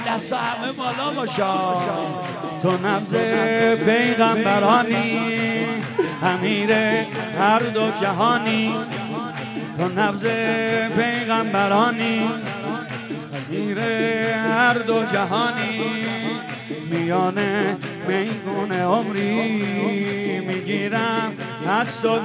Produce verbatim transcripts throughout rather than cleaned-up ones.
دست همه بالا باشا. تو نبض پیغمبرانی، امیر هر دو جهانی. تو نبض پیغمبرانی، امیر هر دو جهانی. میانه میگونه عمری میگیرم از تو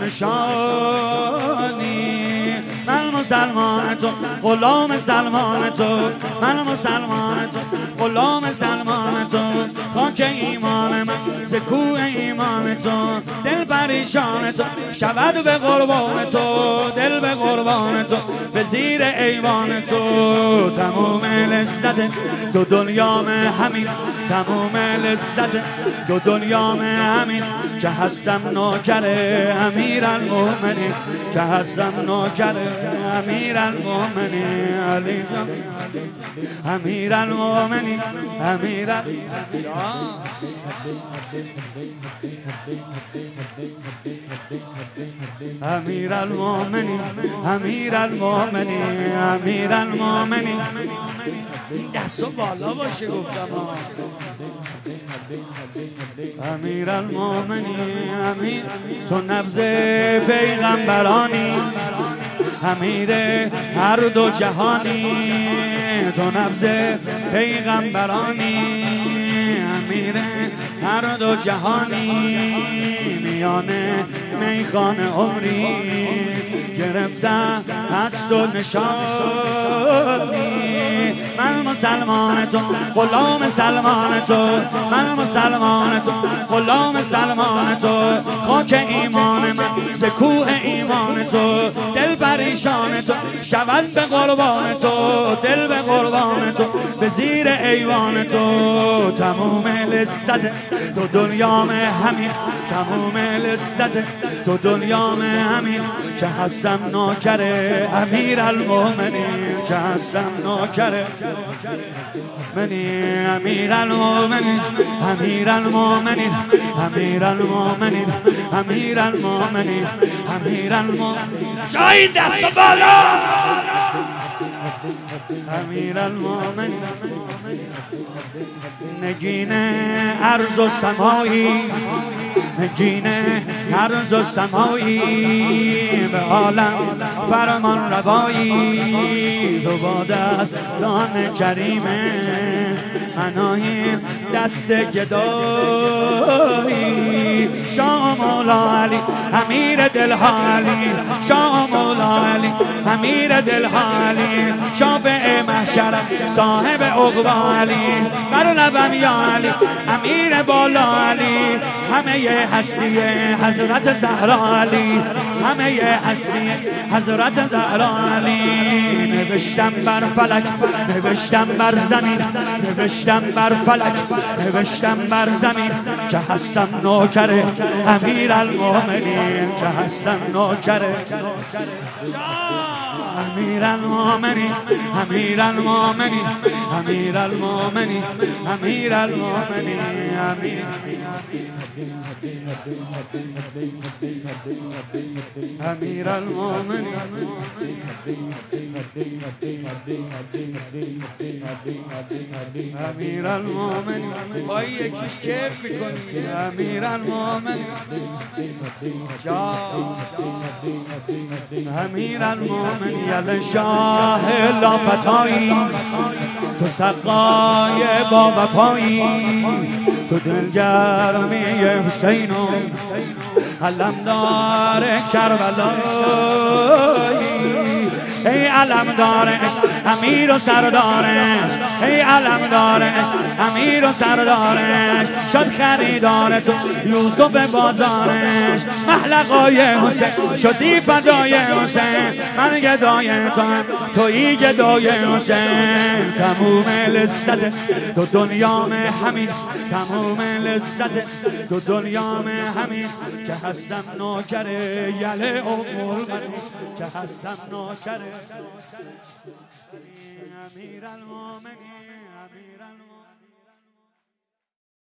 نشانی. من مسلمان تو غلام سلمان تو، من مسلمان تو غلام سلمان تو. خاک ایمان من ز کوه ایمان تو، دل پریشان تو شود به قربان تو. دل به قربان تو به زیر ایوان تو. تموم لذت دو دنیام همین، تموم لذت دو دنیام همین. که هستم نوکر امیرالمومنین، که هستم نوکر امیرالمومنین. علی جان امیرالمومنین، امیر امیرالمومنین، امیرالمومنین، امیرالمومنین. این دستو بالا باشه گفتم. امیرالمومنین، امیر تو نبض پیغمبرانی، امیر هر دو جهانی. تو نبض پیغمبرانی، امیر هر دو جهانی. میانه میخانه عمری گرفتم از تو نشانی. من مسلمان تو غلام سلمان تو، من مسلمان تو غلام سلمان تو. خاک ایمان من ز کوه ایمان تو، دل پریشان تو شود به قربان تو. دل به قربان تو به زیر ایوان تو. تموم لذت تو دنیام همین، تموم لذت تو دنیام همین. که هستم نوکر امیرالمومنین، که هستم نوکر منی. امیرالمومنین، امیرالمومنین، امیرالمومنین، امیرالمومنین، امیرالمومنین. جای دست بالا. امیرالمومنین، نگین ارض و سمایی، نگین ارض و سمایی. به عالم فرمان روایی، تو با دستان کریمه مناهیم دست گدایی. شاه مولا علی امیر دلها علی، شاه مولا علی امیر دلها علی. شافع محشرم صاحب عقبا علی، بر لبم یا علی امیر بالا علی. همه هستی حضرت زهرا علی، همه هستی حضرت زهرا علی. نوشتم بر فلک، نوشتم بر زمین، نوشتم بر فلک، نوشتم بر زمین. که هستم نوکر امیرالمومنین، که هستم نوکر امیرالمومنین، امیرالمومنین، امیرالمومنین، امیرالمومنین. امیرالمومنین، امیرالمومنین. با یکیش کیف میکنی. امیرالمومنین، امیرالمومنین. یل شاه لافتایی، تو سقای با وفایی. تو دلگرمی حسین و علمدار کربلایی. ای علمدارش امیر و سردارش، ای علمدارش امیر و سردارش. شد خریدار تو یوسف بازارش، محلقای حسین شدی فدای حسین. من گدای تو هم تویی گدای حسین. تموم لذت تو دنیام همین، تموم لذت تو دنیام همین. که هستم نوکر یله امور منی، که هستم نوکر امیرالمومنین، امیرالمومنین.